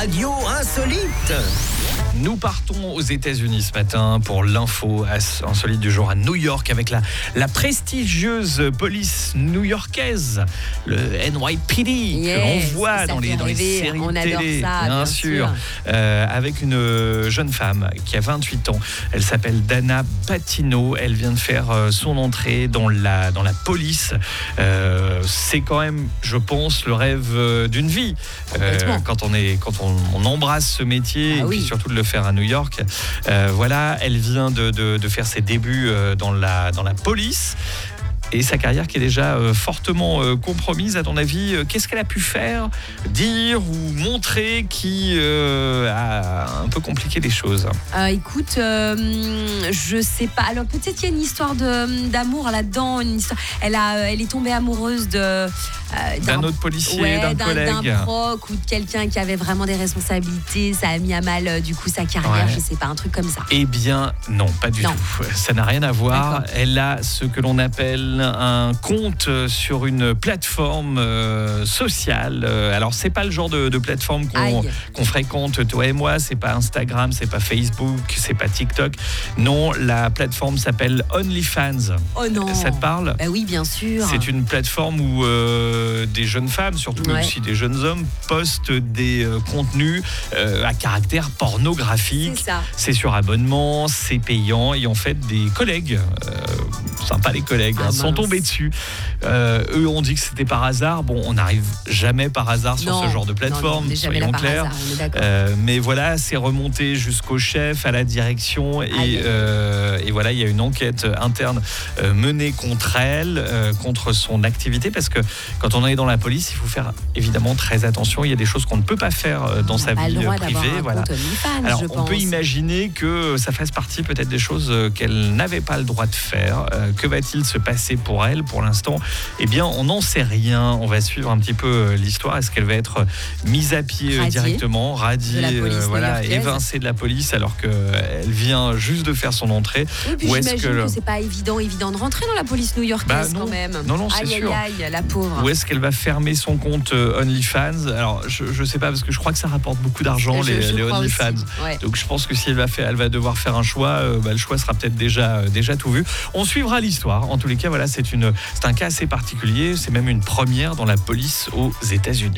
radio insolite. Nous partons aux États-Unis ce matin pour l'info insolite du jour à New York avec la prestigieuse police new-yorkaise, le NYPD, que l'on voit dans les séries on télé, ça, bien sûr. Avec une jeune femme qui a 28 ans. Elle s'appelle Dana Patino. Elle vient de faire son entrée dans la police. C'est quand même, je pense, le rêve d'une vie. Quand on embrasse ce métier et puis surtout de le faire à New York. Voilà, elle vient de faire ses débuts dans la police. Et sa carrière qui est déjà fortement compromise, à ton avis, qu'est-ce qu'elle a pu faire, dire ou montrer qui a un peu compliqué les choses? Écoute, je sais pas. Alors peut-être qu'il y a une histoire d'amour là-dedans, une histoire. Elle est tombée amoureuse d'un autre policier, d'un collègue, d'un proc ou de quelqu'un qui avait vraiment des responsabilités. Ça a mis à mal du coup sa carrière. Je sais pas, un truc comme ça. Eh bien non, pas du tout. Ça n'a rien à voir. D'accord. Elle a ce que l'on appelle un compte sur une plateforme sociale. Alors c'est pas le genre de plateforme qu'on fréquente toi et moi. C'est pas Instagram, c'est pas Facebook, c'est pas TikTok. Non, la plateforme s'appelle OnlyFans. Oh non. Ça te parle? Bah oui, bien sûr. C'est une plateforme où des jeunes femmes, surtout aussi des jeunes hommes, postent des contenus à caractère pornographique. C'est ça. C'est sur abonnement, c'est payant, et en fait des collègues, sympa les collègues, sont tombés dessus. Eux ont dit que c'était par hasard. Bon, on n'arrive jamais par hasard sur ce genre de plateforme, soyons clairs. Mais voilà, c'est remonté jusqu'au chef, à la direction, et voilà, il y a une enquête interne menée contre elle, contre son activité, parce que quand on est dans la police, il faut faire évidemment très attention. Il y a des choses qu'on ne peut pas faire dans sa vie privée. Voilà. Alors, on peut imaginer que ça fasse partie peut-être des choses qu'elle n'avait pas le droit de faire. Que va-t-il se passer pour elle pour l'instant? Eh bien, on n'en sait rien. On va suivre un petit peu l'histoire. Est-ce qu'elle va être mise à pied directement, radiée, évincée de la police alors qu'elle vient juste de faire son entrée? Oui, puis j'imagine que c'est pas évident de rentrer dans la police new-yorkaise quand même. Non, c'est sûr. Aïe, la pauvre. Ou est-ce qu'elle va fermer son compte OnlyFans? Alors, je sais pas, parce que je crois que ça rapporte beaucoup d'argent, les OnlyFans. Donc, je pense que si elle va devoir faire un choix, le choix sera peut-être déjà tout vu. On suivra l'histoire. En tous les cas, voilà, c'est un cas assez particulier. C'est même une première dans la police aux États-Unis.